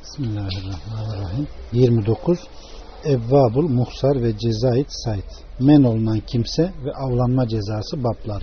Bismillahirrahmanirrahim. 29. Evvabul Muhsar ve Cezait Said. Men olunan kimse ve avlanma cezası babları.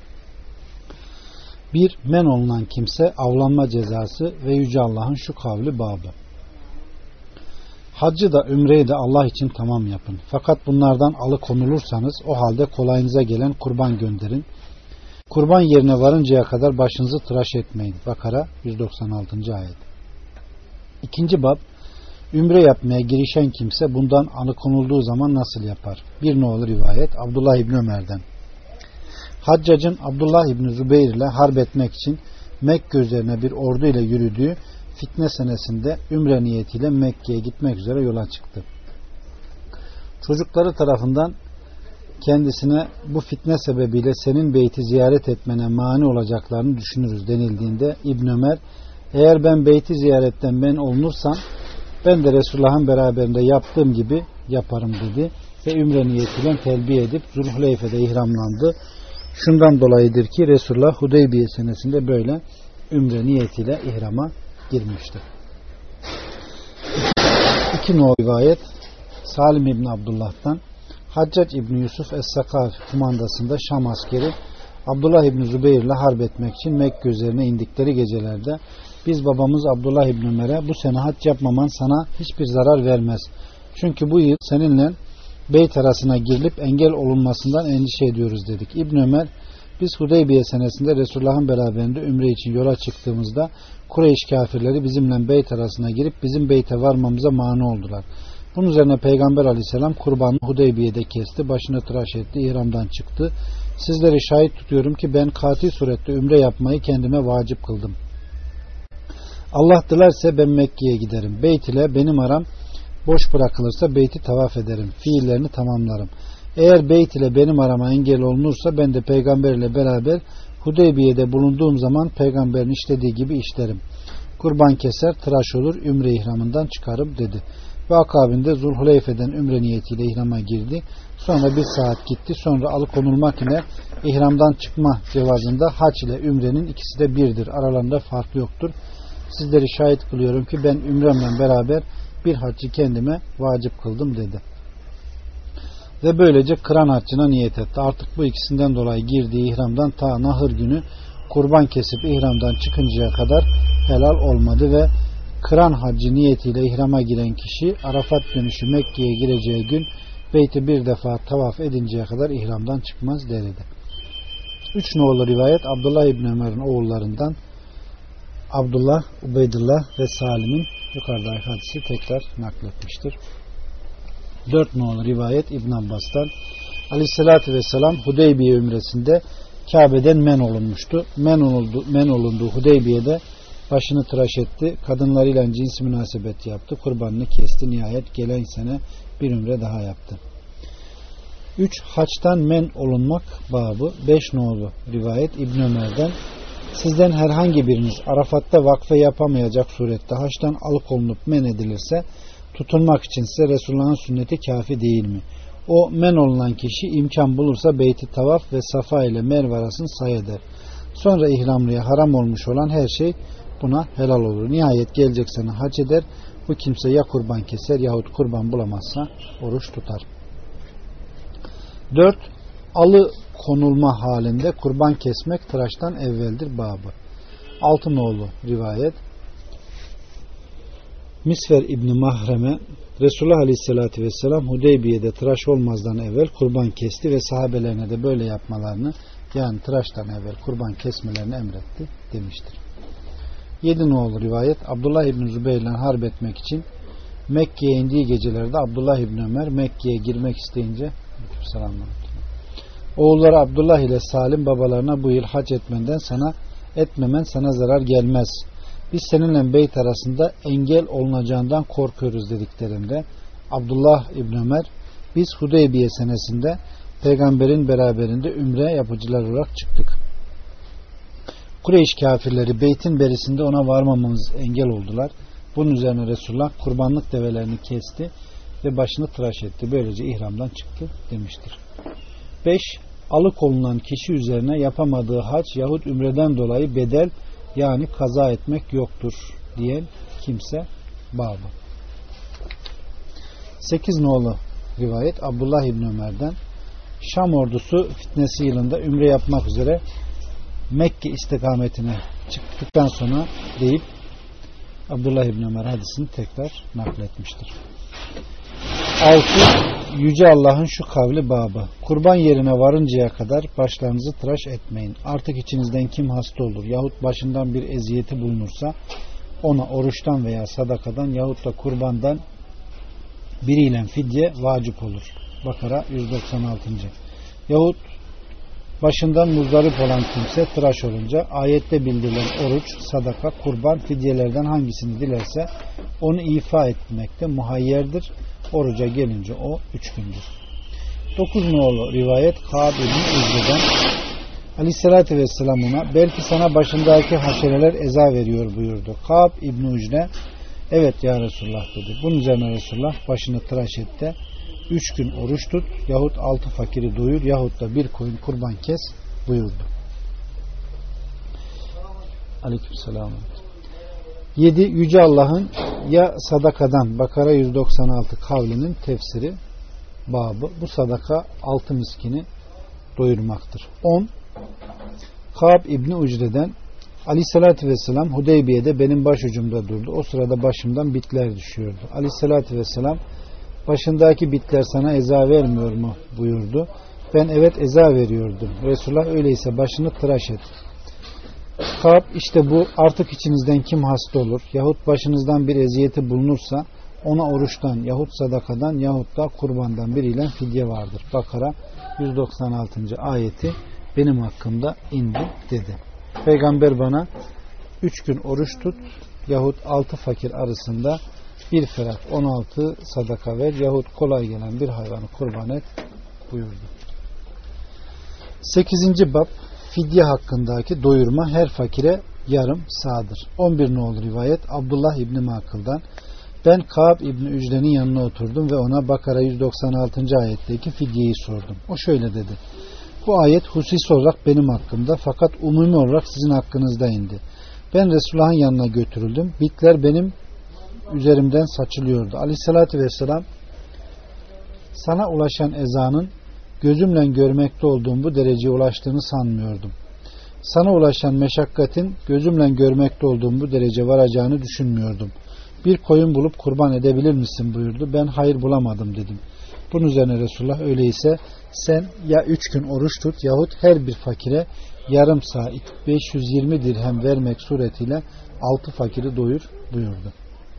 1. Men olunan kimse, avlanma cezası ve Yüce Allah'ın şu kavli babı. Haccı da ümreyi de Allah için tamam yapın. Fakat bunlardan alıkonulursanız o halde kolayınıza gelen kurban gönderin. Kurban yerine varıncaya kadar başınızı tıraş etmeyin. Bakara 196. ayet. 2. bab. Ümre yapmaya girişen kimse bundan alıkonulduğu zaman nasıl yapar? Bir nolu rivayet Abdullah İbni Ömer'den. Haccacın Abdullah İbni Zübeyir ile harp etmek için Mekke üzerine bir ordu ile yürüdüğü fitne senesinde ümre niyetiyle Mekke'ye gitmek üzere yola çıktı. Çocukları tarafından kendisine bu fitne sebebiyle senin beyti ziyaret etmene mani olacaklarını düşünürüz denildiğinde İbn Ömer, eğer ben beyti ziyaretten men olunursam ben de Resulullah'ın beraberinde yaptığım gibi yaparım dedi ve ümre niyetiyle telbiye edip Zulhuleyfe'de ihramlandı. Şundan dolayıdır ki Resulullah Hudeybiye senesinde böyle ümre niyetiyle ihrama girmiştir. 2 no rivayet Salim İbni Abdullah'tan, Haccac İbni Yusuf Es-Sakaf kumandasında Şam askeri Abdullah İbni Zübeyir ile harp etmek için Mekke üzerine indikleri gecelerde biz babamız Abdullah İbni Ömer'e bu sene hac yapmaman sana hiçbir zarar vermez. Çünkü bu yıl seninle beyt arasına girilip engel olunmasından endişe ediyoruz dedik. İbni Ömer, biz Hudeybiye senesinde Resulullah'ın beraberinde ümre için yola çıktığımızda Kureyş kafirleri bizimle beyt arasına girip bizim beyte varmamıza mani oldular. Bunun üzerine Peygamber aleyhisselam kurbanı Hudeybiye'de kesti, başını tıraş etti, ihramdan çıktı. Sizleri şahit tutuyorum ki ben katil surette ümre yapmayı kendime vacip kıldım. Allah dilerse ben Mekke'ye giderim. Beyt ile benim aram boş bırakılırsa beyti tavaf ederim. Fiillerini tamamlarım. Eğer beyt ile benim arama engel olunursa ben de peygamber ile beraber Hudeybiye'de bulunduğum zaman peygamberin işlediği gibi işlerim. Kurban keser, tıraş olur, ümre ihramından çıkarım dedi. Ve akabinde Zulhuleyfe'den ümre niyetiyle ihrama girdi. Sonra bir saat gitti. Sonra alıkonulmak ile ihramdan çıkma cevazında hac ile ümrenin ikisi de birdir. Aralarında fark yoktur. Sizleri şahit kılıyorum ki ben ümremle beraber bir haccı kendime vacip kıldım dedi. Ve böylece kıran haccına niyet etti. Artık bu ikisinden dolayı girdiği ihramdan ta nahır günü kurban kesip ihramdan çıkıncaya kadar helal olmadı ve kıran haccı niyetiyle ihrama giren kişi Arafat dönüşü Mekke'ye gireceği gün beyti bir defa tavaf edinceye kadar ihramdan çıkmaz derdi. 3 nolu rivayet Abdullah İbni Ömer'in oğullarından Abdullah, Ubeydullah ve Salim'in yukarıdaki hadisi tekrar nakletmiştir. 4 nolu rivayet İbn Abbas'tan, Aleyhisselatü Vesselam Hudeybiye ümresinde Kabe'den men olunmuştu. Men olunduğu Hudeybiye'de başını tıraş etti. Kadınlarıyla cins münasebet yaptı. Kurbanını kesti. Nihayet gelen sene bir ümre daha yaptı. 3. Haçtan men olunmak babı. 5 nolu rivayet İbn Ömer'den, sizden herhangi biriniz Arafat'ta vakfe yapamayacak surette haçtan alıkonup men edilirse tutunmak için size Resulullah'ın sünneti kafi değil mi? O men olunan kişi imkan bulursa beyti tavaf ve Safa ile Merve arasını say eder. Sonra ihramlıya haram olmuş olan her şey buna helal olur. Nihayet gelecek sene hac eder. Bu kimse ya kurban keser yahut kurban bulamazsa oruç tutar. 4. Alı konulma halinde kurban kesmek tıraştan evveldir babı. 6 nolu rivayet Misver İbni Mahrem'e Resulullah Aleyhisselatü Vesselam Hudeybiye'de tıraş olmazdan evvel kurban kesti ve sahabelerine de böyle yapmalarını, yani tıraştan evvel kurban kesmelerini emretti demiştir. 7 nolu rivayet Abdullah İbni Zübeyir ile harp etmek için Mekke'ye indiği gecelerde Abdullah İbni Ömer Mekke'ye girmek isteyince oğulları Abdullah ile Salim babalarına bu yıl hac etmemen sana zarar gelmez. Biz seninle beyt arasında engel olunacağından korkuyoruz dediklerinde Abdullah İbni Ömer, biz Hudeybiye senesinde peygamberin beraberinde ümre yapıcılar olarak çıktık. Kureyş kafirleri beytin berisinde ona varmamamız engel oldular. Bunun üzerine Resulullah kurbanlık develerini kesti ve başını tıraş etti. Böylece ihramdan çıktı demiştir. 5. Alıkonulan kişi üzerine yapamadığı hac yahut ümreden dolayı bedel yani kaza etmek yoktur diyen kimse babı. 8 nolu rivayet Abdullah İbni Ömer'den, Şam ordusu fitnesi yılında ümre yapmak üzere Mekke istikametine çıktıktan sonra deyip Abdullah İbni Ömer hadisini tekrar nakletmiştir. 6. Yüce Allah'ın şu kavli babı. Kurban yerine varıncaya kadar başlarınızı tıraş etmeyin. Artık içinizden kim hasta olur yahut başından bir eziyeti bulunursa ona oruçtan veya sadakadan yahut da kurbandan biriyle fidye vacip olur. Bakara 196. Yahut başından muzdarip olan kimse tıraş olunca ayette bildirilen oruç, sadaka, kurban, fidyelerden hangisini dilerse onu ifa etmekte muhayyerdir. Oruca gelince o 3 gündür. 9 nolu rivayet Kâb ibn Ücre'den, Aleyhisselatü Vesselam ona belki sana başındaki haşereler eza veriyor buyurdu. Kâb ibn Ücre evet ya Resulullah dedi. Bunun üzerine Resulullah başını tıraş et de 3 gün oruç tut yahut 6 fakiri doyur yahut da bir koyun kurban kes buyurdu. Aleykümselam. 7. Yüce Allah'ın ya sadakadan Bakara 196 kavlinin tefsiri babı. Bu sadaka 6 miskini doyurmaktır. 10. Kâb İbni Ucre'den Aleyhisselatü Vesselam Hudeybiye'de benim başucumda durdu. O sırada başımdan bitler düşüyordu. Aleyhisselatü Vesselam başındaki bitler sana eza vermiyor mu buyurdu. Ben evet eza veriyordum. Resulullah öyleyse başını tıraş et. Kâb işte bu artık içinizden kim hasta olur yahut başınızdan bir eziyeti bulunursa ona oruçtan yahut sadakadan yahut da kurbandan biriyle fidye vardır. Bakara 196. ayeti benim hakkımda indi dedi. Peygamber bana 3 gün oruç tut yahut 6 fakir arasında bir ferak 16 sadaka ver yahut kolay gelen bir hayvanı kurban et buyurdu. 8. bab fidye hakkındaki doyurma her fakire yarım sağdır. 11 nolu rivayet Abdullah İbni Makıl'dan ben Kâb İbni Ücre'nin yanına oturdum ve ona Bakara 196. ayetteki fidyeyi sordum. O şöyle dedi. Bu ayet hususi olarak benim hakkımda fakat umumi olarak sizin hakkınızda indi. Ben Resulullah'ın yanına götürüldüm. Bitler benim üzerimden saçılıyordu. Aleyhissalatü vesselam sana ulaşan ezanın gözümle görmekte olduğum bu dereceye ulaştığını sanmıyordum. Sana ulaşan meşakkatin gözümle görmekte olduğum bu derece varacağını düşünmüyordum. Bir koyun bulup kurban edebilir misin buyurdu. Ben hayır bulamadım dedim. Bunun üzerine Resulullah öyleyse sen ya 3 gün oruç tut yahut her bir fakire yarım sağ 520 dirhem vermek suretiyle 6 fakiri doyur buyurdu.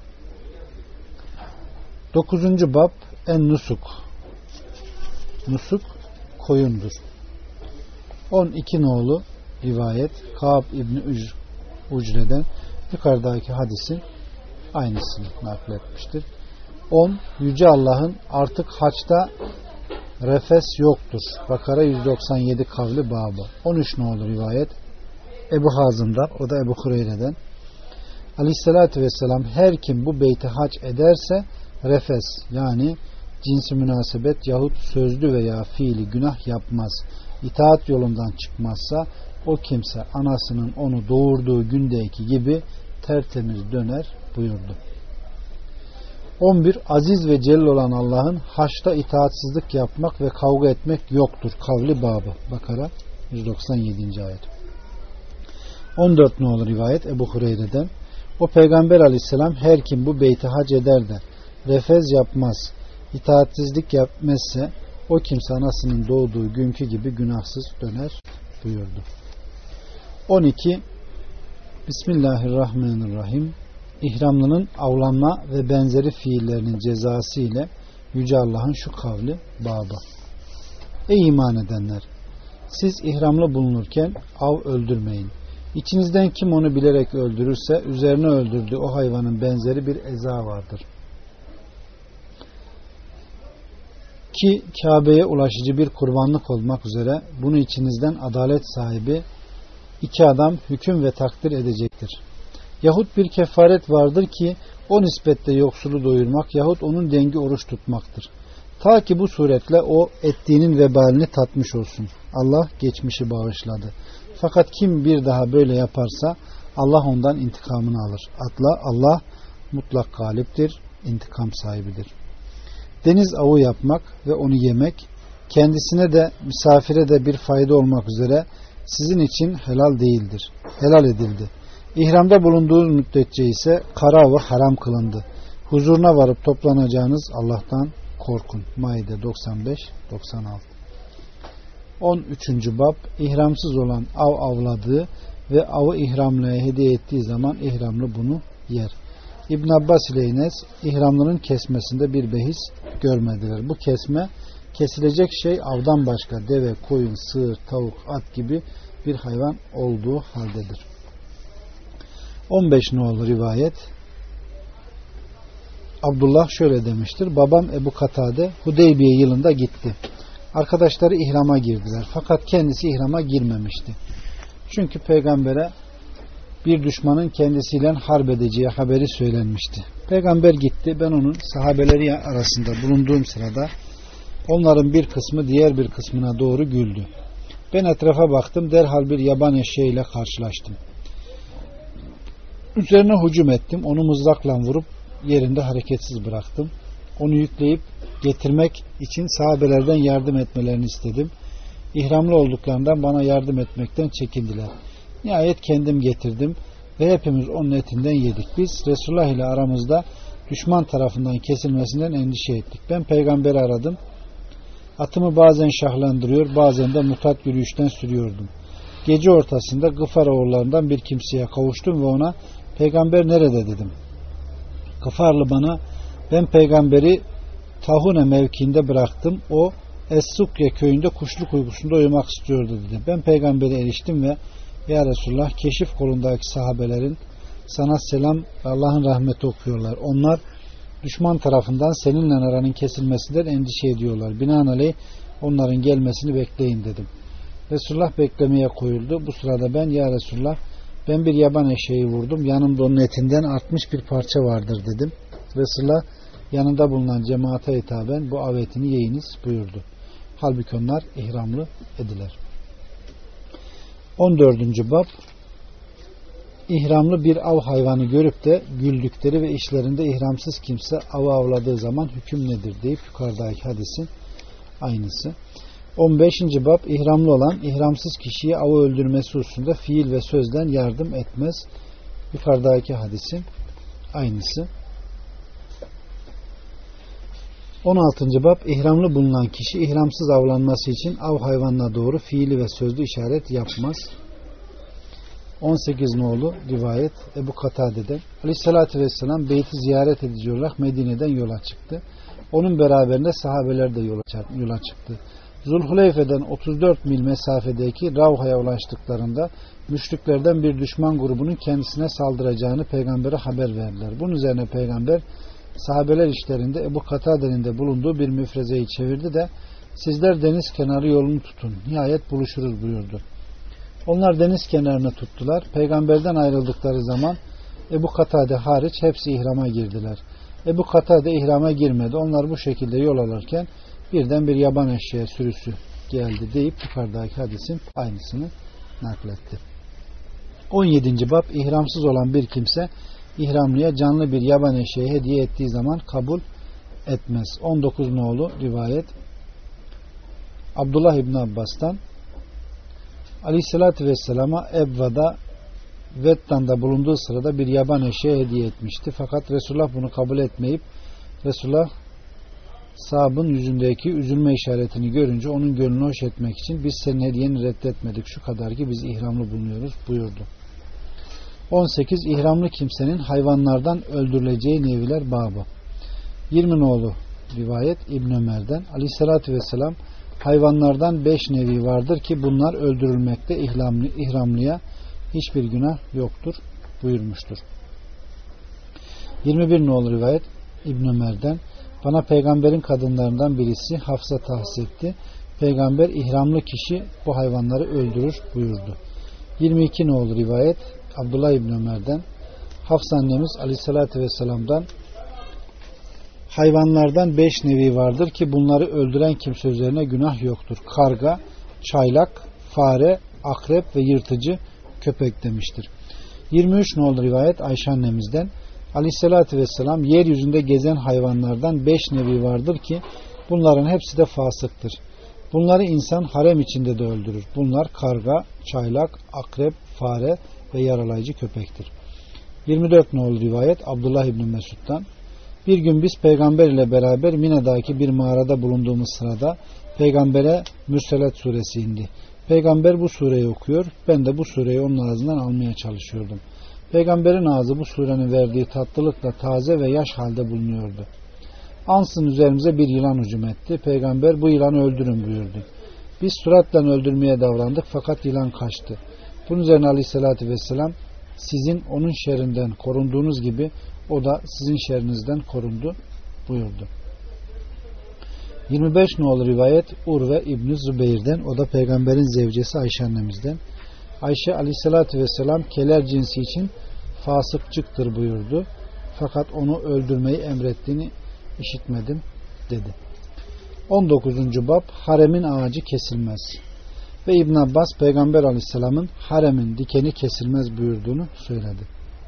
9. bab en-nusuk. Nusuk koyundur. 12 nolu rivayet Kâb İbni Ucre'den yukarıdaki hadisin aynısını nakletmiştir. 10. Yüce Allah'ın artık haçta refes yoktur. Bakara 197 kavli babı. 13 nolu rivayet Ebu Hazım'dan, o da Ebu Hureyre'den. Aleyhissalatü vesselam her kim bu beyti hac ederse refes yani cinsi münasebet yahut sözlü veya fiili günah yapmaz, itaat yolundan çıkmazsa o kimse anasının onu doğurduğu gündeki gibi tertemiz döner buyurdu. 11. Aziz ve celil olan Allah'ın haçta itaatsizlik yapmak ve kavga etmek yoktur. Kavli babı. Bakara 197. ayet. 14 nolu rivayet Ebu Hureyre'den o Peygamber aleyhisselam her kim bu beyti hac eder de refez yapmaz, itaatsizlik yapmazsa o kimse anasının doğduğu günkü gibi günahsız döner buyurdu. 12. Bismillahirrahmanirrahim. İhramlının avlanma ve benzeri fiillerinin cezası ile Yüce Allah'ın şu kavli babı. Ey iman edenler! Siz ihramlı bulunurken av öldürmeyin. İçinizden kim onu bilerek öldürürse üzerine öldürdüğü o hayvanın benzeri bir eza vardır. Ki Kabe'ye ulaşıcı bir kurbanlık olmak üzere bunu içinizden adalet sahibi 2 adam hüküm ve takdir edecektir. Yahut bir kefaret vardır ki o nispette yoksulu doyurmak yahut onun dengi oruç tutmaktır. Ta ki bu suretle o ettiğinin vebalini tatmış olsun. Allah geçmişi bağışladı. Fakat kim bir daha böyle yaparsa Allah ondan intikamını alır. Allah mutlak galiptir, intikam sahibidir. Deniz avı yapmak ve onu yemek, kendisine de misafire de bir fayda olmak üzere sizin için helal değildir. Helal edildi. İhramda bulunduğunuz müddetçe ise kara avı haram kılındı. Huzuruna varıp toplanacağınız Allah'tan korkun. Maide 95-96. 13. bab ihramsız olan av avladığı ve avı ihramlıya hediye ettiği zaman ihramlı bunu yer. İbn Abbas ile Enes ihramlının kesmesinde bir behis görmediler. Bu kesme kesilecek şey avdan başka deve, koyun, sığır, tavuk, at gibi bir hayvan olduğu haldedir. 15 nolu rivayet Abdullah şöyle demiştir. Babam Ebu Katade Hudeybiye yılında gitti. Arkadaşları ihrama girdiler. Fakat kendisi ihrama girmemişti. Çünkü peygambere bir düşmanın kendisiyle harp edeceği haberi söylenmişti. Peygamber gitti. Ben onun sahabeleri arasında bulunduğum sırada onların bir kısmı diğer bir kısmına doğru güldü. Ben etrafa baktım. Derhal bir yaban eşeğiyle karşılaştım. Üzerine hücum ettim. Onu mızrakla vurup yerinde hareketsiz bıraktım. Onu yükleyip getirmek için sahabelerden yardım etmelerini istedim. İhramlı olduklarından bana yardım etmekten çekindiler. Nihayet kendim getirdim ve hepimiz onun etinden yedik. Biz Resulullah ile aramızda düşman tarafından kesilmesinden endişe ettik. Ben peygamberi aradım. Atımı bazen şahlandırıyor, bazen de mutat yürüyüşten sürüyordum. Gece ortasında Gıfar oğullarından bir kimseye kavuştum ve ona peygamber nerede dedim. Gıfarlı bana ben peygamberi Tahune mevkiinde bıraktım. O Es-Sukye köyünde kuşluk uykusunda uyumak istiyordu dedi. Ben peygambere eriştim ve ya Resulullah keşif kolundaki sahabelerin sana selam ve Allah'ın rahmeti okuyorlar. Onlar düşman tarafından seninle aranın kesilmesinden endişe ediyorlar. Binaenaleyh onların gelmesini bekleyin dedim. Resulullah beklemeye koyuldu. Bu sırada ben ya Resulullah ben bir yaban eşeği vurdum. Yanımda onun etinden artmış bir parça vardır dedim. Resulullah yanında bulunan cemaate hitaben bu av etini yiyiniz buyurdu. Halbuki onlar ihramlı ediler. 14. bab ihramlı bir av hayvanı görüp de güldükleri ve işlerinde ihramsız kimse avı avladığı zaman hüküm nedir deyip yukarıdaki hadisin aynısı. 15. bab ihramlı olan ihramsız kişiyi avı öldürmesi hususunda fiil ve sözden yardım etmez. Yukarıdaki hadisin aynısı. 16. bab ihramlı bulunan kişi ihramsız avlanması için av hayvanına doğru fiili ve sözlü işaret yapmaz. 18 nolu rivayet Ebu Katade'den Aleyhisselatü Vesselam beyti ziyaret edici olarak Medine'den yola çıktı. Onun beraberinde sahabeler de yola çıktı. Zulhuleyfe'den 34 mil mesafedeki Ravha'ya ulaştıklarında müşriklerden bir düşman grubunun kendisine saldıracağını peygambere haber verdiler. Bunun üzerine peygamber sahabeler işlerinde Ebu Katade'nin de bulunduğu bir müfrezeyi çevirdi de sizler deniz kenarı yolunu tutun. Nihayet buluşuruz buyurdu. Onlar deniz kenarına tuttular. Peygamberden ayrıldıkları zaman Ebu Katade hariç hepsi ihrama girdiler. Ebu Katade ihrama girmedi. Onlar bu şekilde yol alırken birden bir yaban eşeği sürüsü geldi deyip yukarıdaki hadisin aynısını nakletti. 17. bab ihramsız olan bir kimse ihramlıya canlı bir yaban eşeği hediye ettiği zaman kabul etmez. 19 nolu rivayet Abdullah İbni Abbas'tan Aleyhisselatü Vesselam'a Ebva'da Vettan'da bulunduğu sırada bir yaban eşeği hediye etmişti. Fakat Resulullah bunu kabul etmeyip Resulullah sahabın yüzündeki üzülme işaretini görünce onun gönlünü hoş etmek için biz senin hediyeni reddetmedik. Şu kadar ki biz ihramlı bulunuyoruz buyurdu. 18. İhramlı kimsenin hayvanlardan öldürüleceği neviler babı. 20 nolu rivayet İbn Ömer'den Aleyhisselatü Vesselam hayvanlardan 5 nevi vardır ki bunlar öldürülmekte ihramlıya hiçbir günah yoktur buyurmuştur. 21 nolu rivayet İbn Ömer'den bana peygamberin kadınlarından birisi Hafsa tahsis etti. Peygamber ihramlı kişi bu hayvanları öldürür buyurdu. 22 nolu rivayet Abdullah İbn Ömer'den Hafsa annemiz Aleyhisselatü Vesselam'dan hayvanlardan 5 nevi vardır ki bunları öldüren kimse üzerine günah yoktur. Karga, çaylak, fare, akrep ve yırtıcı köpek demiştir. 23 nolu rivayet Ayşe annemizden Aleyhissalatü vesselam yeryüzünde gezen hayvanlardan 5 nevi vardır ki bunların hepsi de fasıktır. Bunları insan harem içinde de öldürür. Bunlar karga, çaylak, akrep, fare ve yaralayıcı köpektir. 24 nolu rivayet Abdullah İbni Mesud'dan. Bir gün biz peygamber ile beraber Mine'daki bir mağarada bulunduğumuz sırada peygambere Mürselet suresi indi. Peygamber bu sureyi okuyor. Ben de bu sureyi onun ağzından almaya çalışıyordum. Peygamberin ağzı bu surenin verdiği tatlılıkla taze ve yaş halde bulunuyordu. Ansın üzerimize bir yılan hücum etti. Peygamber bu yılanı öldürün buyurdu. Biz suratla öldürmeye davrandık fakat yılan kaçtı. Bunun üzerine Aleyhisselatü Vesselam sizin onun şerrinden korunduğunuz gibi o da sizin şerrinizden korundu buyurdu. 25 nolu rivayet Urve İbni Zübeyir'den, o da peygamberin zevcesi Ayşe annemizden. Ayşe Aleyhisselatü Vesselam keler cinsi için fasıkçıktır buyurdu. Fakat onu öldürmeyi emrettiğini işitmedim dedi. 19. bab haremin ağacı kesilmez. Ve İbn Abbas Peygamber Aleyhisselam'ın haremin dikeni kesilmez buyurduğunu söyledi.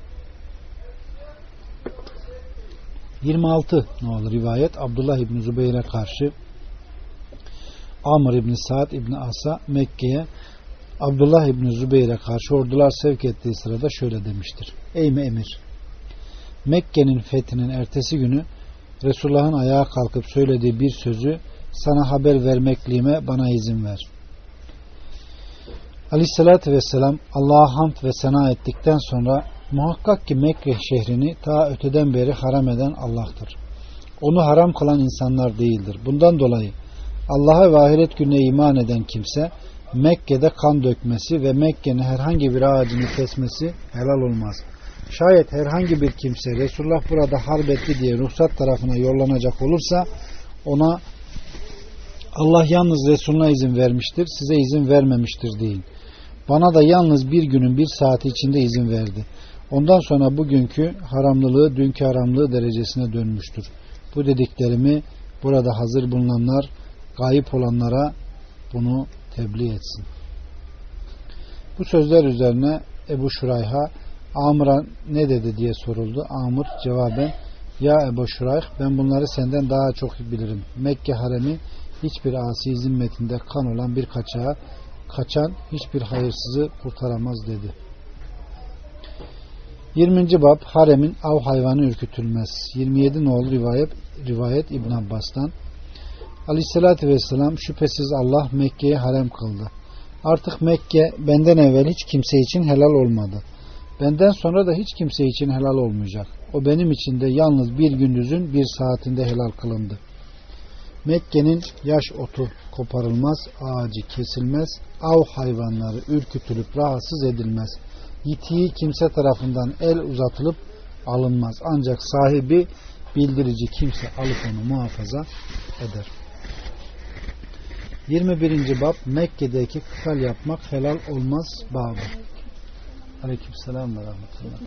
26 nolu rivayet Abdullah İbni Zübeyir'e karşı Amr İbni Sa'd İbni As'a Mekke'ye Abdullah İbni Zübeyir'e karşı ordular sevk ettiği sırada şöyle demiştir. Ey emir! Mekke'nin fethinin ertesi günü Resulullah'ın ayağa kalkıp söylediği bir sözü sana haber vermekliğime bana izin ver. Aleyhissalatü vesselam Allah'a hamd ve sena ettikten sonra muhakkak ki Mekke şehrini ta öteden beri haram eden Allah'tır. Onu haram kılan insanlar değildir. Bundan dolayı Allah'a ve ahiret gününe iman eden kimse Mekke'de kan dökmesi ve Mekke'nin herhangi bir ağacını kesmesi helal olmaz. Şayet herhangi bir kimse Resulullah burada harp etti diye ruhsat tarafına yollanacak olursa ona Allah yalnız Resulüne izin vermiştir, size izin vermemiştir deyin. Bana da yalnız bir günün bir saati içinde izin verdi. Ondan sonra bugünkü haramlılığı dünkü haramlığı derecesine dönmüştür. Bu dediklerimi burada hazır bulunanlar gayip olanlara bunu tebliğ etsin. Bu sözler üzerine Ebu Şurayh'a Amr'a ne dedi diye soruldu. Amr cevaben ya Ebu Şurayh ben bunları senden daha çok bilirim. Mekke haremi hiçbir asi zimmetinde kan olan bir kaçan hiçbir hayırsızı kurtaramaz dedi. 20. bab haremin av hayvanı ürkütülmez. 27 nolu rivayet İbn Abbas'tan. Aleyhissalatü vesselam şüphesiz Allah Mekke'yi harem kıldı. Artık Mekke benden evvel hiç kimse için helal olmadı. Benden sonra da hiç kimse için helal olmayacak. O benim için de yalnız bir gündüzün bir saatinde helal kılındı. Mekke'nin yaş otu koparılmaz, ağacı kesilmez, av hayvanları ürkütülüp rahatsız edilmez. Yitiği kimse tarafından el uzatılıp alınmaz. Ancak sahibi bildirici kimse alıp onu muhafaza eder. 21. bab Mekke'deki kıtal yapmak helal olmaz babı. Aleykümselam ve rahmetullah.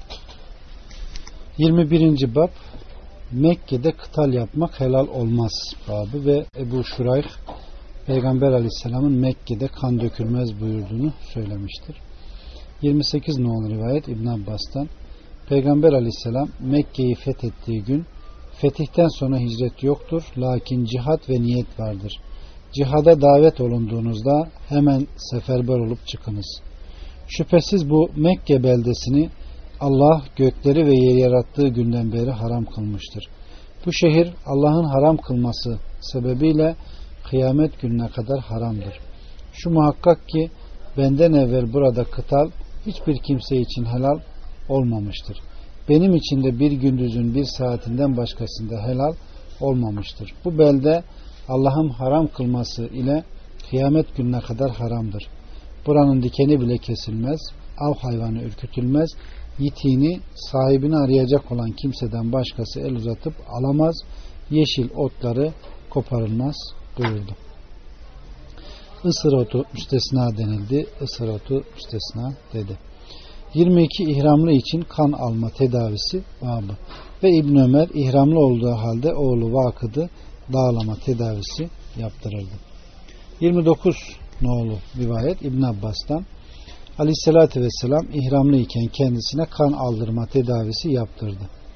21. bab Mekke'de kıtal yapmak helal olmaz babı ve Ebu Şurayh Peygamber Aleyhisselam'ın Mekke'de kan dökülmez buyurduğunu söylemiştir. 28 nolu rivayet İbn Abbas'tan. Peygamber Aleyhisselam Mekke'yi fethettiği gün fetihten sonra hicret yoktur lakin cihat ve niyet vardır. Cihada davet olunduğunuzda hemen seferber olup çıkınız. Şüphesiz bu Mekke beldesini Allah gökleri ve yeri yarattığı günden beri haram kılmıştır. Bu şehir Allah'ın haram kılması sebebiyle kıyamet gününe kadar haramdır. Şu muhakkak ki benden evvel burada kıtal hiçbir kimse için helal olmamıştır. Benim için de bir gündüzün bir saatinden başkasında helal olmamıştır. Bu belde Allah'ın haram kılması ile kıyamet gününe kadar haramdır. Buranın dikeni bile kesilmez, av hayvanı ürkütülmez, yitiğini sahibini arayacak olan kimseden başkası el uzatıp alamaz, yeşil otları koparılmaz buyurdu. Isır otu müstesna denildi, ısır otu müstesna dedi. 22 ihramlı için kan alma tedavisi babı ve İbn Ömer ihramlı olduğu halde oğlu Vakıd'ı dağlama tedavisi yaptırırdı. 29 nolu rivayet İbn Abbas'tan. Aleyhissalatü vesselam ihramlı iken kendisine kan aldırma tedavisi yaptırdı.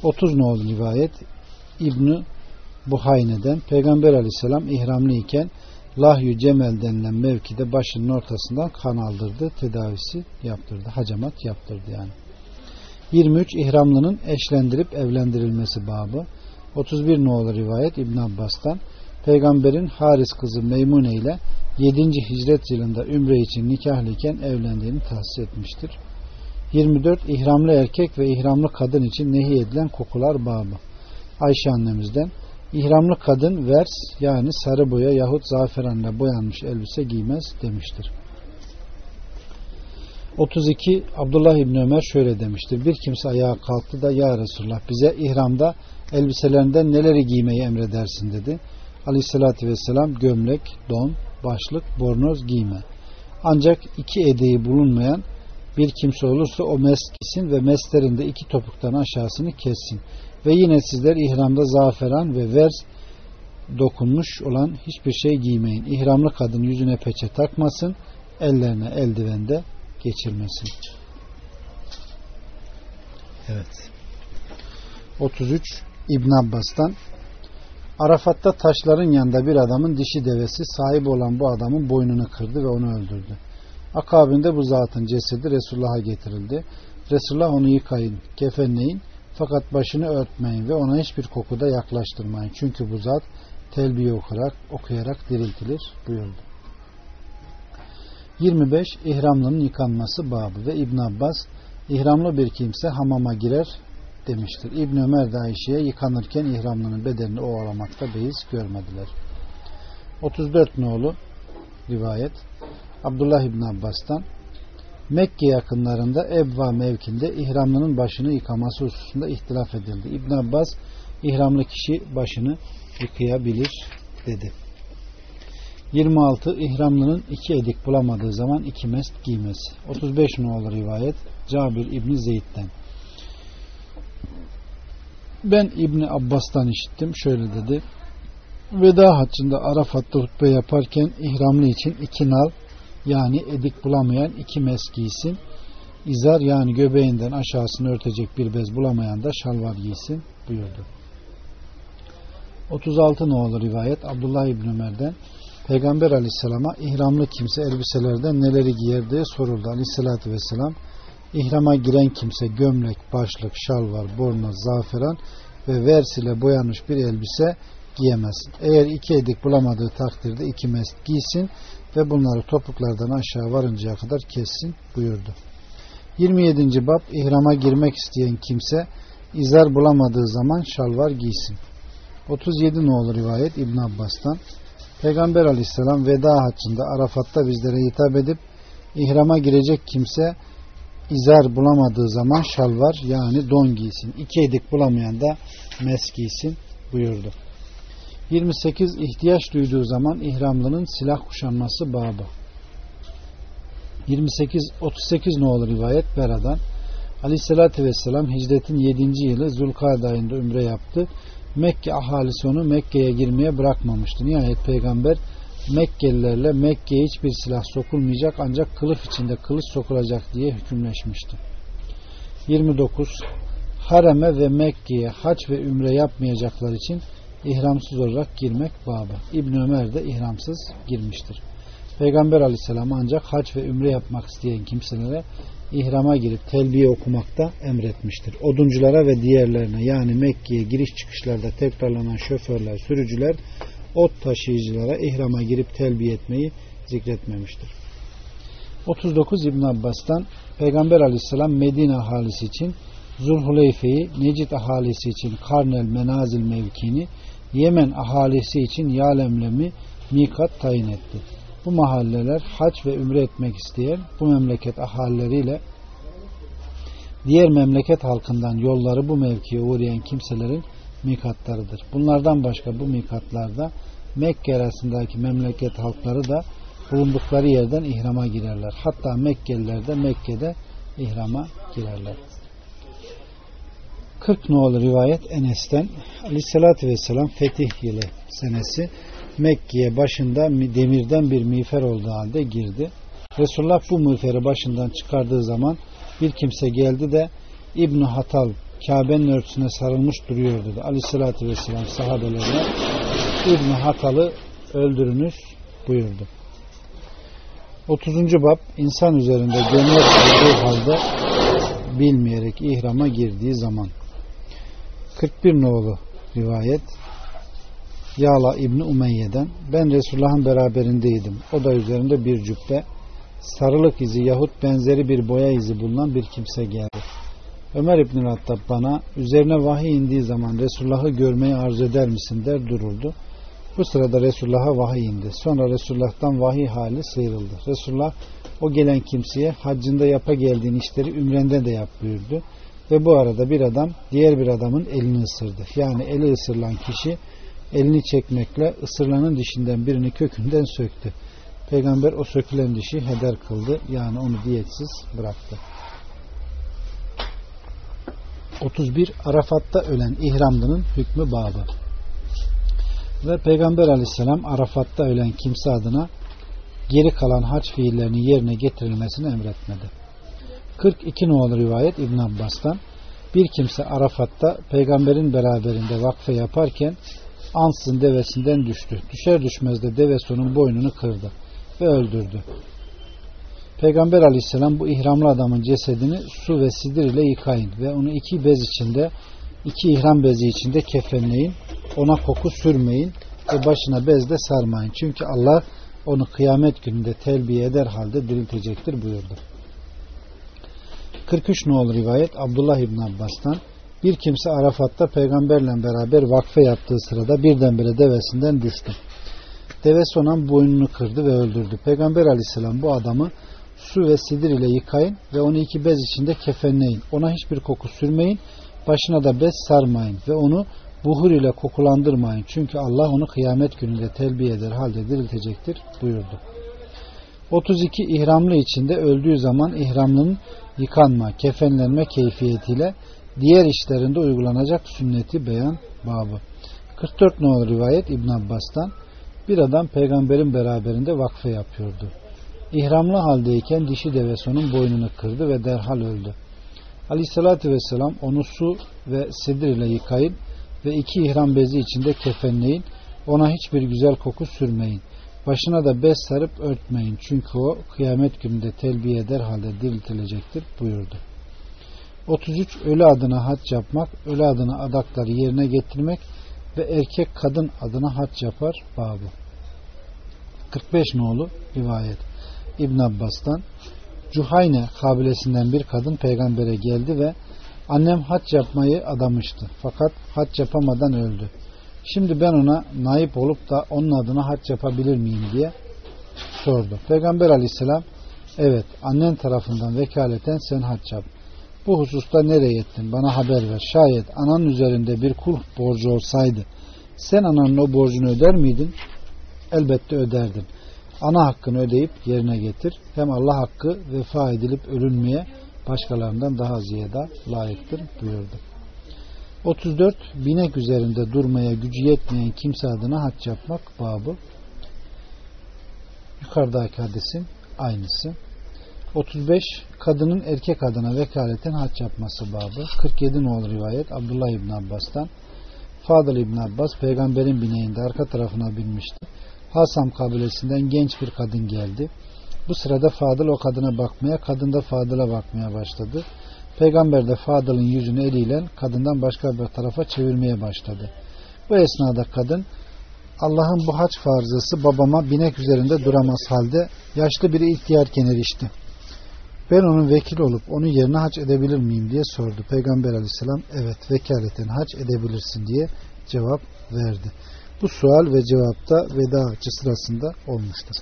30 nolu rivayet İbn-i Buhayne'den Peygamber aleyhisselam ihramlı iken Lahyu Cemel denilen mevkide başının ortasından kan aldırdı, tedavisi yaptırdı, hacamat yaptırdı yani. 23 ihramlının eşlendirip evlendirilmesi babı. 31 nolu rivayet İbn Abbas'tan Peygamberin Haris kızı Meymune ile 7. hicret yılında ümre için nikahlıyken evlendiğini tahsis etmiştir. 24 ihramlı erkek ve ihramlı kadın için nehi edilen kokular babı. Ayşe annemizden ihramlı kadın vers yani sarı boya yahut zaferanla boyanmış elbise giymez demiştir. 32 Abdullah İbni Ömer şöyle demiştir. Bir kimse ayağa kalktı da ya Resulullah bize ihramda elbiselerinden neleri giymeyi emredersin dedi. Aleyhissalatü vesselam gömlek, don, başlık, bornoz giyme. Ancak iki edeği bulunmayan bir kimse olursa o mest giysin ve mestlerinde iki topuktan aşağısını kessin. Ve yine sizler ihramda zaferan ve vers dokunmuş olan hiçbir şey giymeyin. İhramlı kadın yüzüne peçe takmasın, ellerine eldiven de geçirmesin. Evet. 33 İbn Abbas'tan Arafat'ta taşların yanında bir adamın dişi devesi sahibi olan bu adamın boynunu kırdı ve onu öldürdü. Akabinde bu zatın cesedi Resulullah'a getirildi. Resulullah onu yıkayın, kefenleyin fakat başını örtmeyin ve ona hiçbir kokuda yaklaştırmayın. Çünkü bu zat telbiye okuyarak diriltilir buyurdu. 25 İhramlının yıkanması babı ve İbn Abbas ihramlı bir kimse hamama girer demiştir. İbn Ömer de Ayşe'ye yıkanırken ihramlının bedenini ovalamakta beis görmediler. 34 nolu rivayet Abdullah İbn Abbas'tan Mekke yakınlarında Ebva mevkinde ihramlının başını yıkaması hususunda ihtilaf edildi. İbn Abbas ihramlı kişi başını yıkayabilir dedi. 26 ihramlının iki edik bulamadığı zaman iki mest giymesi. 35 nolu rivayet Cabir İbni Zeyd'den ben İbni Abbas'tan işittim şöyle dedi. Veda haccında Arafat'ta hutbe yaparken ihramlı için iki nal yani edik bulamayan iki mes giysin. İzar yani göbeğinden aşağısını örtecek bir bez bulamayan da şalvar giysin buyurdu. 36 nolu rivayet Abdullah İbni Ömer'den Peygamber aleyhisselama ihramlı kimse elbiselerden neleri giyer diye soruldu. Aleyhissalatü vesselam ihrama giren kimse gömlek, başlık, şalvar, bornoz, zaferan ve vers ile boyanmış bir elbise giyemez. Eğer iki edik bulamadığı takdirde iki mest giysin ve bunları topuklardan aşağı varıncaya kadar kessin buyurdu. 27. bab ihrama girmek isteyen kimse izar bulamadığı zaman şalvar giysin. 37 nolu rivayet İbn Abbas'tan Peygamber aleyhisselam veda haccında Arafat'ta bizlere hitap edip ihrama girecek kimse izar bulamadığı zaman şalvar yani don giysin. İki edik bulamayan da mes giysin buyurdu. 28 ihtiyaç duyduğu zaman ihramlının silah kuşanması babı. 38 nolu rivayet Bera'dan Aleyhisselatü Vesselam hicretin 7. yılı Zulkade ayında ümre yaptı. Mekke ahalisi onu Mekke'ye girmeye bırakmamıştı. Nihayet Peygamber Mekkelilerle Mekke'ye hiçbir silah sokulmayacak ancak kılıf içinde kılıç sokulacak diye hükümleşmişti. 29 Hareme ve Mekke'ye hac ve ümre yapmayacaklar için ihramsız olarak girmek babı. İbn Ömer de ihramsız girmiştir. Peygamber aleyhisselam ancak hac ve ümre yapmak isteyen kimselere ihrama girip telbiye okumakta emretmiştir. Odunculara ve diğerlerine yani Mekke'ye giriş çıkışlarda tekrarlanan şoförler, sürücüler, ot taşıyıcılara ihrama girip telbiye etmeyi zikretmemiştir. 39 İbn Abbas'tan Peygamber aleyhisselam Medine ahalisi için Zulhuleyfe'yi, Necid ahalisi için Karnel Menazil mevkini, Yemen ahalisi için Yalemlem'i mikat tayin etti. Bu mahalleler hac ve ümre etmek isteyen bu memleket ahalileriyle diğer memleket halkından yolları bu mevkiye uğrayan kimselerin mikatlarıdır. Bunlardan başka bu mikatlarda Mekke arasındaki memleket halkları da bulundukları yerden ihrama girerler. Hatta Mekkeliler de Mekke'de ihrama girerler. 40 nolu rivayet Enes'ten Aleyhisselatü Vesselam fetih yılı senesi Mekke'ye başında demirden bir miğfer olduğu halde girdi. Resulullah bu miğferi başından çıkardığı zaman bir kimse geldi de İbn-i Hatal Kabe'nin örtüsüne sarılmış duruyor dedi. Aleyhissalatü vesselam sahabelerine İbn-i Hatal'ı öldürünüz buyurdu. 30. bab insan üzerinde gömlek olduğu halde bilmeyerek ihrama girdiği zaman. 41 nolu rivayet Yala İbni Umeyye'den ben Resulullah'ın beraberindeydim. O da üzerinde bir cübbe, sarılık izi yahut benzeri bir boya izi bulunan bir kimse geldi. Ömer İbni Hattab bana üzerine vahiy indiği zaman Resulullah'ı görmeyi arzu eder misin der dururdu. Bu sırada Resulullah'a vahiy indi. Sonra Resulullah'tan vahiy hali sıyrıldı. Resulullah o gelen kimseye haccında yapa geldiğin işleri ümrende de yap buyurdu. Ve bu arada bir adam diğer bir adamın elini ısırdı. Yani eli ısırılan kişi elini çekmekle ısırılanın dişinden birini kökünden söktü. Peygamber o sökülen dişi heder kıldı. Yani onu diyetsiz bıraktı. 31. Arafat'ta ölen ihramlının hükmü babı. Ve Peygamber aleyhisselam Arafat'ta ölen kimse adına geri kalan hac fiillerinin yerine getirilmesini emretmedi. 42 nolu rivayet İbn Abbas'tan bir kimse Arafat'ta peygamberin beraberinde vakfe yaparken ansızın devesinden düştü. Düşer düşmez de devesi onun boynunu kırdı ve öldürdü. Peygamber aleyhisselam bu ihramlı adamın cesedini su ve sidir ile yıkayın ve onu iki ihram bezi içinde kefenleyin. Ona koku sürmeyin ve başına bezle sarmayın. Çünkü Allah onu kıyamet gününde telbiye eder halde diriltecektir buyurdu. 43 nolu rivayet Abdullah İbni Abbas'tan bir kimse Arafat'ta peygamberle beraber vakfe yaptığı sırada birdenbire devesinden düştü. Devesi onun boynunu kırdı ve öldürdü. Peygamber aleyhisselam bu adamı su ve sidir ile yıkayın ve onu iki bez içinde kefenleyin. Ona hiçbir koku sürmeyin. Başına da bez sarmayın ve onu buhur ile kokulandırmayın. Çünkü Allah onu kıyamet gününde telbiye eder halde diriltecektir buyurdu. 32 ihramlı içinde öldüğü zaman ihramlının yıkanma, kefenlenme keyfiyetiyle diğer işlerinde uygulanacak sünneti beyan babı. 44 nolu rivayet İbn Abbas'tan bir adam peygamberin beraberinde vakfe yapıyordu. İhramlı haldeyken dişi devesi onun boynunu kırdı ve derhal öldü. Aleyhissalatü vesselam onu su ve sidir ile yıkayın ve iki ihram bezi içinde kefenleyin. Ona hiçbir güzel koku sürmeyin. Başına da bez sarıp örtmeyin. Çünkü o kıyamet gününde telbiye eder halde diriltilecektir buyurdu. 33 ölü adına hac yapmak, ölü adına adakları yerine getirmek ve erkek kadın adına hac yapar babı. 45 nolu rivayet İbn Abbas'tan Cuhayne kabilesinden bir kadın peygambere geldi ve annem hac yapmayı adamıştı. Fakat hac yapamadan öldü. Şimdi ben ona naip olup da onun adına hac yapabilir miyim diye sordu. Peygamber aleyhisselam evet annen tarafından vekaleten sen hac yap. Bu hususta nereye ettin? Bana haber ver. Şayet ananın üzerinde bir kul borcu olsaydı sen ananın o borcunu öder miydin? Elbette öderdin. Ana hakkını ödeyip yerine getir. Hem Allah hakkı vefa edilip ölünmeye başkalarından daha ziyade layıktır buyurdu. 34 binek üzerinde durmaya gücü yetmeyen kimse adına hac yapmak babı. Yukarıdaki hadisin aynısı. 35 kadının erkek adına vekaleten hac yapması babı. 47 nolu rivayet Abdullah İbni Abbas'tan Fadıl İbni Abbas peygamberin bineğinde arka tarafına binmişti. Hasam kabilesinden genç bir kadın geldi. Bu sırada Fadıl o kadına bakmaya, kadın da Fadıl'a bakmaya başladı. Peygamber de Fadıl'ın yüzünü eliyle kadından başka bir tarafa çevirmeye başladı. Bu esnada kadın Allah'ın bu hac farzası babama binek üzerinde duramaz halde yaşlı biri ihtiyarken erişti. Ben onun vekil olup onun yerine hac edebilir miyim diye sordu. Peygamber aleyhisselam evet vekaleten hac edebilirsin diye cevap verdi. Bu sual ve cevapta veda hacı sırasında olmuştur.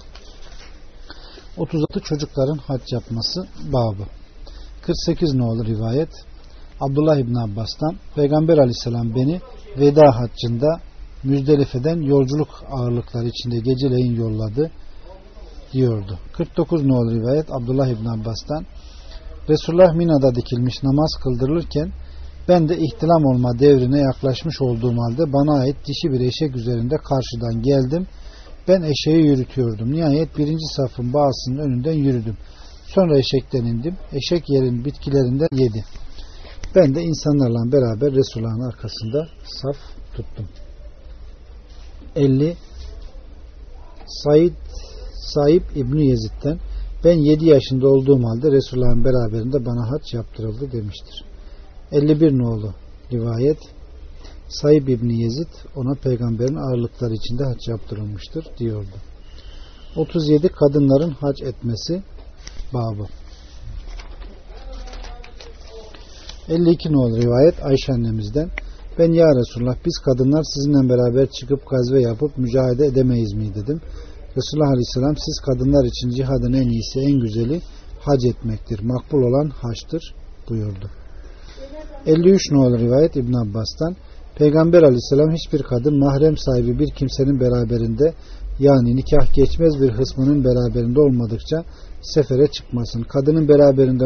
36 çocukların hac yapması babı. 48 nolu rivayet Abdullah İbni Abbas'tan Peygamber aleyhisselam beni veda haccında Müzdelife'den yolculuk ağırlıkları içinde geceleyin yolladı diyordu. 49 nolu rivayet Abdullah İbni Abbas'tan Resulullah Mina'da dikilmiş namaz kıldırılırken ben de ihtilam olma devrine yaklaşmış olduğum halde bana ait dişi bir eşek üzerinde karşıdan geldim. Ben eşeği yürütüyordum. Nihayet birinci safın bağısının önünden yürüdüm. Sonra eşekten indim. Eşek yerin bitkilerinden yedi. Ben de insanlarla beraber Resulullah'ın arkasında saf tuttum. 50 Saib İbni Yezid'den ben 7 yaşında olduğum halde Resulullah'ın beraberinde bana hac yaptırıldı demiştir. 51 nolu rivayet Saib İbni Yezid ona peygamberin ağırlıkları içinde hac yaptırılmıştır diyordu. 37 kadınların hac etmesi babı. 52 nolu rivayet Ayşe annemizden ben ya Resulullah biz kadınlar sizinle beraber çıkıp gazve yapıp mücadele edemeyiz mi dedim. Resulullah Aleyhisselam siz kadınlar için cihadın en iyisi en güzeli hac etmektir. Makbul olan haçtır buyurdu. 53 nolu rivayet İbn Abbas'tan Peygamber Aleyhisselam hiçbir kadın mahrem sahibi bir kimsenin beraberinde yani nikah geçmez bir hısmının beraberinde olmadıkça sefere çıkmasın. Kadının beraberinde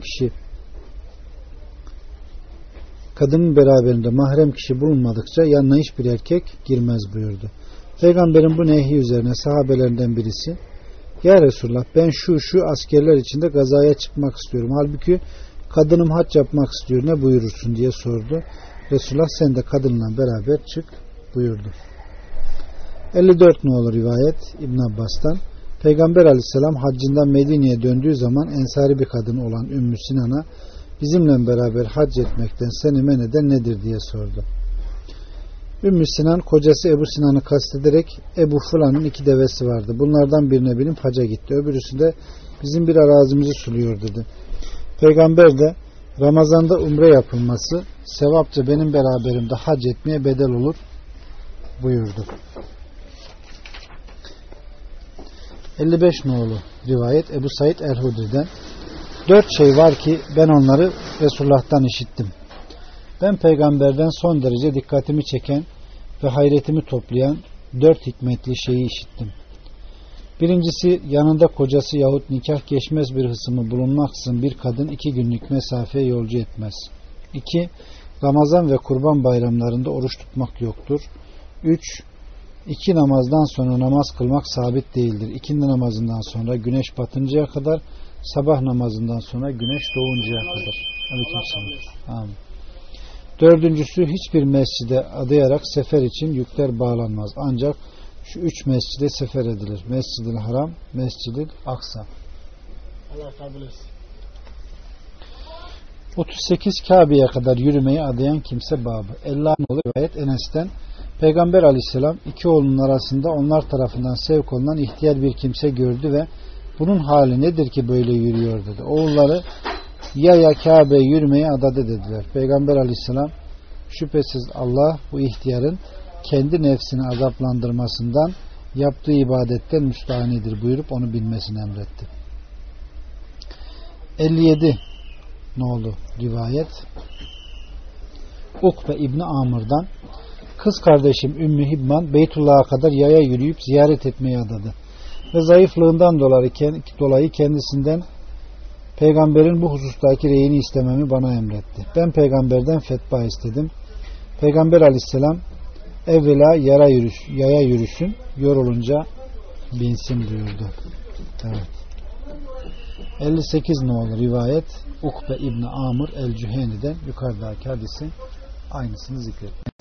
mahrem kişi bulunmadıkça yanına hiçbir erkek girmez buyurdu. Peygamberin bu nehi üzerine sahabelerinden birisi ya Resulullah ben şu askerler içinde gazaya çıkmak istiyorum. Halbuki kadınım hac yapmak istiyor. Ne buyurursun diye sordu. Resulullah sen de kadınla beraber çık buyurdu. 54 nolu rivayet İbn Abbas'tan Peygamber Aleyhisselam haccından Medine'ye döndüğü zaman ensari bir kadın olan Ümmü Sinan'a bizimle beraber hac etmekten seni men eden nedir diye sordu. Ümmü Sinan kocası Ebu Sinan'ı kastederek Ebu Fulan'ın 2 devesi vardı. Bunlardan birine binip haca gitti. Öbürüsü de bizim bir arazimizi suluyor dedi. Peygamber de Ramazan'da umre yapılması sevapça benim beraberimde hac etmeye bedel olur buyurdu. 55 nolu rivayet Ebu Said el-Hudri'den 4 şey var ki ben onları Resulullah'tan işittim. Ben peygamberden son derece dikkatimi çeken ve hayretimi toplayan 4 hikmetli şeyi işittim. Birincisi yanında kocası yahut nikah geçmez bir hısmı bulunmaksızın bir kadın 2 günlük mesafeye yolcu etmez. 2. Ramazan ve kurban bayramlarında oruç tutmak yoktur. 3. 2 namazdan sonra namaz kılmak sabit değildir. İkindi namazından sonra güneş batıncaya kadar, sabah namazından sonra güneş doğuncaya kadar. Aleykümselam. Amin. 4. hiçbir mescide adayarak sefer için yükler bağlanmaz. Ancak şu 3 mescide sefer edilir. Mescid-i Haram, Mescid-i Aksa. Allah kabul etsin. 38 Kabe'ye kadar yürümeyi adayan kimse babı. 50 nolu rivayet Enes'ten Peygamber Aleyhisselam 2 oğlunun arasında onlar tarafından sevk olunan ihtiyar bir kimse gördü ve bunun hali nedir ki böyle yürüyor dedi. Oğulları ya Kabe'ye yürümeye adadı dediler. Peygamber Aleyhisselam şüphesiz Allah bu ihtiyarın kendi nefsini azaplandırmasından yaptığı ibadetten müstahanidir buyurup onu bilmesini emretti. 57 nolu rivayet Ukbe İbni Amr'dan kız kardeşim Ümmü Hibban Beytullah'a kadar yaya yürüyüp ziyaret etmeye adadı ve zayıflığından dolayı kendisinden peygamberin bu husustaki reyini istememi bana emretti. Ben peygamberden fetva istedim. Peygamber Aleyhisselam evvela yaya yürüsün, yorulunca binsin buyurdu. Evet. 58 nolu rivayet Ukbe İbni Amr el-Cüheni'den yukarıdaki hadisin aynısını zikretti.